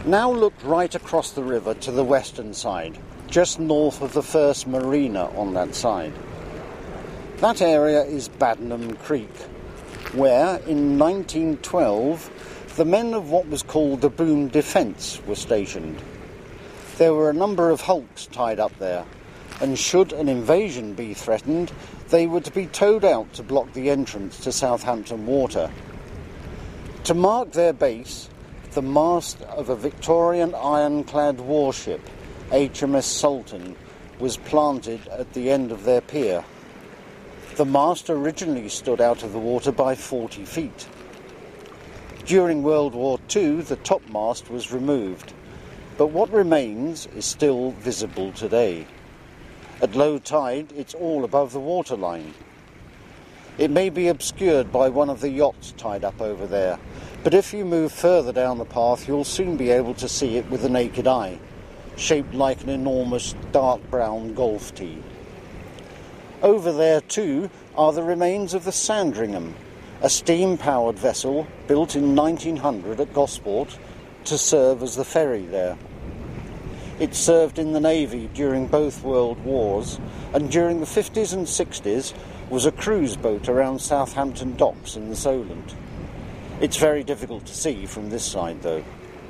Now look right across the river to the western side, just north of the first marina on that side. That area is Baddenham Creek, where in 1912 the men of what was called the Boom Defence were stationed. There were a number of hulks tied up there, and should an invasion be threatened, they were to be towed out to block the entrance to Southampton Water. To mark their base, the mast of a Victorian ironclad warship, HMS Sultan, was planted at the end of their pier. The mast originally stood out of the water by 40 feet. During World War II, the topmast was removed, but what remains is still visible today. At low tide, it's all above the waterline. It may be obscured by one of the yachts tied up over there, but if you move further down the path, you'll soon be able to see it with the naked eye, shaped like an enormous dark brown golf tee. Over there, too, are the remains of the Sandringham, a steam-powered vessel built in 1900 at Gosport to serve as the ferry there. It served in the Navy during both World Wars, and during the 50s and 60s was a cruise boat around Southampton docks in the Solent. It's very difficult to see from this side, though.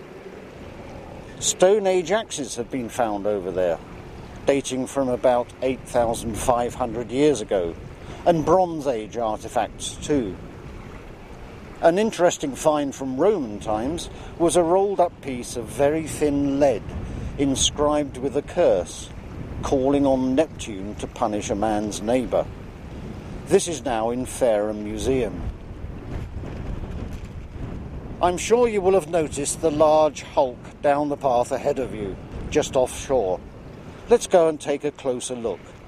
Stone Age axes have been found over there, dating from about 8,500 years ago, and Bronze Age artefacts too. An interesting find from Roman times was a rolled-up piece of very thin lead, inscribed with a curse, calling on Neptune to punish a man's neighbour. This is now in Fareham Museum. I'm sure you will have noticed the large hulk down the path ahead of you, just offshore. Let's go and take a closer look.